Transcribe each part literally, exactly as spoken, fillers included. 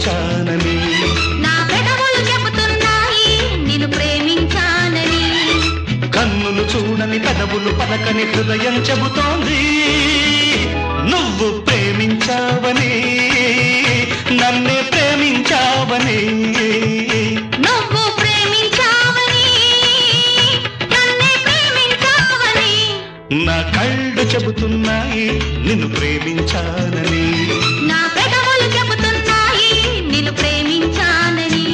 ప్రేమించానని. నా పెదవులు చెబుతున్నాయి నిన్ను ప్రేమించానని. కన్నులు చూడని పెదవులు పలకని హృదయం చెబుతోంది నువ్వు ప్రేమించావని, నన్నే ప్రేమించావని. నువ్వు ప్రేమించావని నన్నే ప్రేమించావని. నా కళ్ళు చెబుతున్నాయి నిన్ను ప్రేమించానని. నా పెదవులు చెబుతున్నాయి నిన్ను ప్రేమించానని.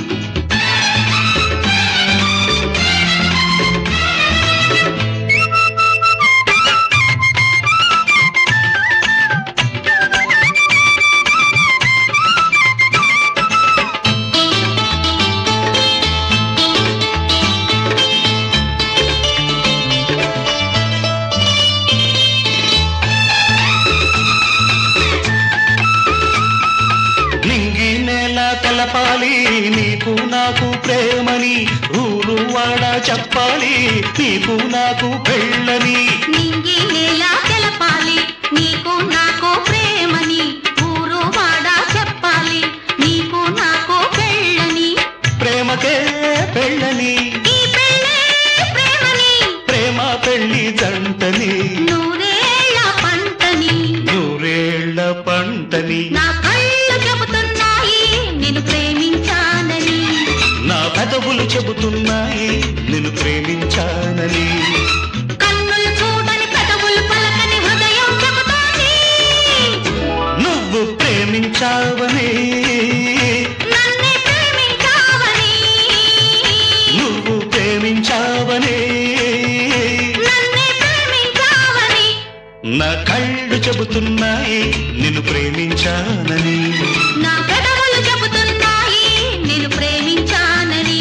తెలపాలి నీకు నాకు ప్రేమని, ఊరు వాడ చెప్పాలి నీకు నాకు పెళ్ళని. నింగి నేల తెలపాలి నీకు నాకు ప్రేమని, ఊరు వాడ చెప్పాలి నీకు నాకు పెళ్ళని. ప్రేమకే పెళ్ళని, ఈ పెళ్ళే ప్రేమని, ప్రేమ పెళ్ళి జంటని, నూరేళ్ల పంటని, నూరేళ్ల పంటని. నా కళ్ళు చెబుతున్నాయి నిన్ను ప్రేమించానని. నా పెదవులు చెబుతున్నాయి నిన్ను ప్రేమించానని. కన్నులు చూడని పెదవులు పలకని హృదయం చెబుతోంది నువ్వు ప్రేమించావని, నన్నే ప్రేమించావని. నువ్వు ప్రేమించావని, నన్నే ప్రేమించావని. నా కళ్ళు చెబుతున్నాయి నిన్ను ప్రేమించానని. నా పెదవులు చెబుతున్నాయి నిన్ను ప్రేమించానని.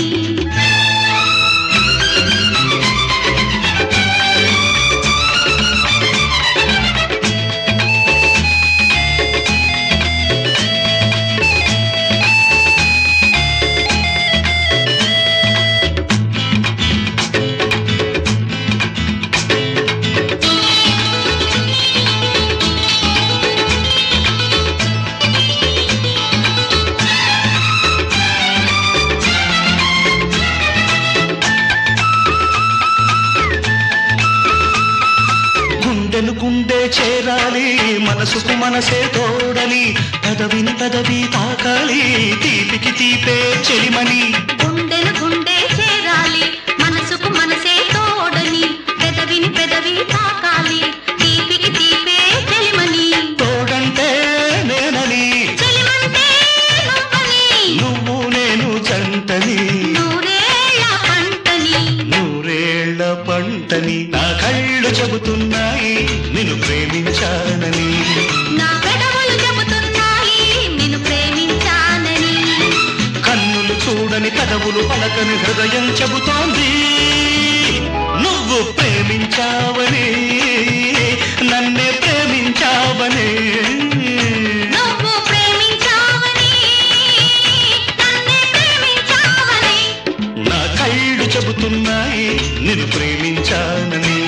గుండెను గుండె చేరాలి మనసుకు మనసే తోడని, పెదవిని పెదవి తాకాలి తీపికి తీపే చెలిమని. గుండెను గుండె చేరాలి మనసుకు మనసే తోడని, పెదవిని పెదవి తాకాలి తీపికి తీపే చెలిమని. తోడంటే నేనని, చెలిమంటే నువ్వని, నువ్వు నేను జంటని, నూరేళ్ల పంటని, నూరేళ్ల పంటని. నా కళ్ళు చెబుతున్నాయి నిన్ను ప్రేమించానని. నా పెదవులు చెబుతున్నాయి నిన్ను ప్రేమించానని. కన్నులు చూడని పెదవులు పలకని హృదయం చెబుతోంది నువ్వు ప్రేమించావని, నన్నే ప్రేమించావని. నువ్వు ప్రేమించావని నన్నే ప్రేమించావని. నా కళ్ళు చెబుతున్నాయి నిన్ను ప్రేమించానని.